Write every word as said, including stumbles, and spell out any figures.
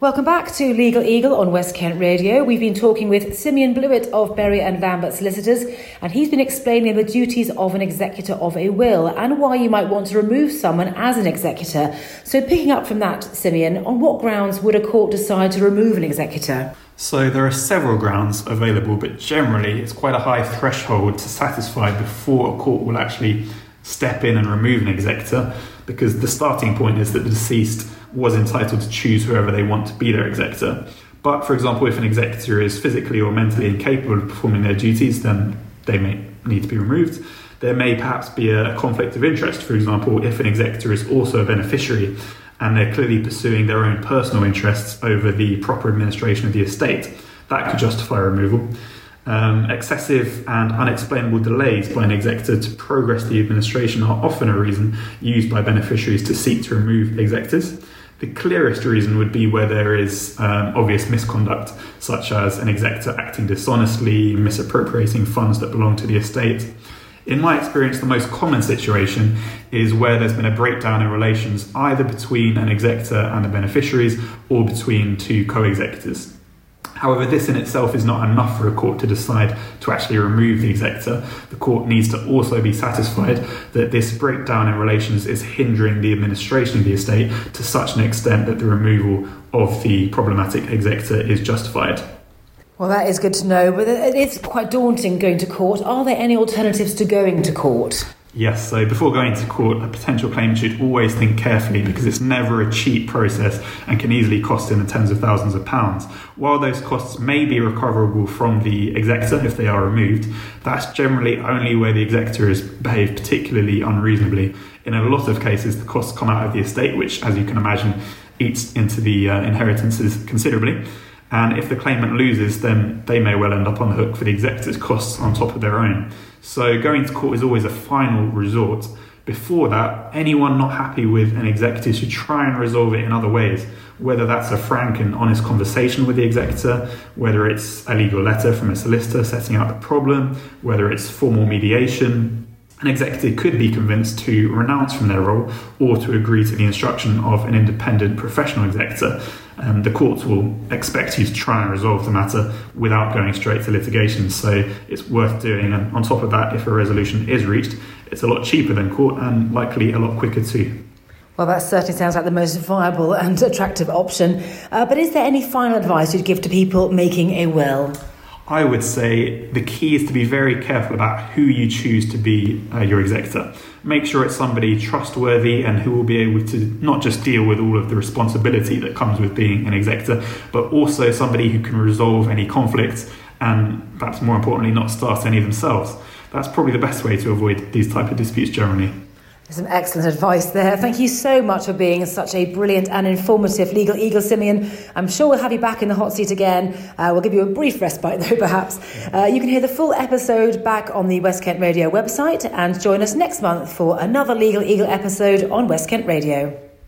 Welcome back to Legal Eagle on West Kent Radio. We've been talking with Simeon Blewett of Berry and Lambert Solicitors, and he's been explaining the duties of an executor of a will and why you might want to remove someone as an executor. So picking up from that, Simeon, on what grounds would a court decide to remove an executor? So there are several grounds available, but generally it's quite a high threshold to satisfy before a court will actually step in and remove an executor, because the starting point is that the deceased was entitled to choose whoever they want to be their executor. But, for example, if an executor is physically or mentally incapable of performing their duties, then they may need to be removed. There may perhaps be a conflict of interest, for example, if an executor is also a beneficiary and they're clearly pursuing their own personal interests over the proper administration of the estate. That could justify removal. Um, excessive and unexplainable delays by an executor to progress the administration are often a reason used by beneficiaries to seek to remove executors. The clearest reason would be where there is um, obvious misconduct, such as an executor acting dishonestly, misappropriating funds that belong to the estate. In my experience, the most common situation is where there's been a breakdown in relations either between an executor and the beneficiaries or between two co-executors. However, this in itself is not enough for a court to decide to actually remove the executor. The court needs to also be satisfied that this breakdown in relations is hindering the administration of the estate to such an extent that the removal of the problematic executor is justified. Well, that is good to know, but it is quite daunting going to court. Are there any alternatives to going to court? Yes, so before going to court, a potential claimant should always think carefully, because it's never a cheap process and can easily cost in the tens of thousands of pounds. While those costs may be recoverable from the executor if they are removed, that's generally only where the executor has behaved particularly unreasonably. In a lot of cases, the costs come out of the estate, which, as you can imagine, eats into the uh, inheritances considerably. And if the claimant loses, then they may well end up on the hook for the executor's costs on top of their own. So going to court is always a final resort. Before that, anyone not happy with an executor should try and resolve it in other ways, whether that's a frank and honest conversation with the executor, whether it's a legal letter from a solicitor setting out the problem, whether it's formal mediation. An executor could be convinced to renounce from their role or to agree to the instruction of an independent professional executor. Um, the courts will expect you to try and resolve the matter without going straight to litigation, so it's worth doing. And on top of that, if a resolution is reached, it's a lot cheaper than court and likely a lot quicker too. Well, that certainly sounds like the most viable and attractive option. Uh, but is there any final advice you'd give to people making a will? I would say the key is to be very careful about who you choose to be uh, your executor. Make sure it's somebody trustworthy and who will be able to not just deal with all of the responsibility that comes with being an executor, but also somebody who can resolve any conflicts and, perhaps more importantly, not start any themselves. That's probably the best way to avoid these type of disputes generally. Some excellent advice there. Thank you so much for being such a brilliant and informative Legal Eagle, Simeon. I'm sure we'll have you back in the hot seat again. Uh, we'll give you a brief respite though, perhaps. Uh, you can hear the full episode back on the West Kent Radio website and join us next month for another Legal Eagle episode on West Kent Radio.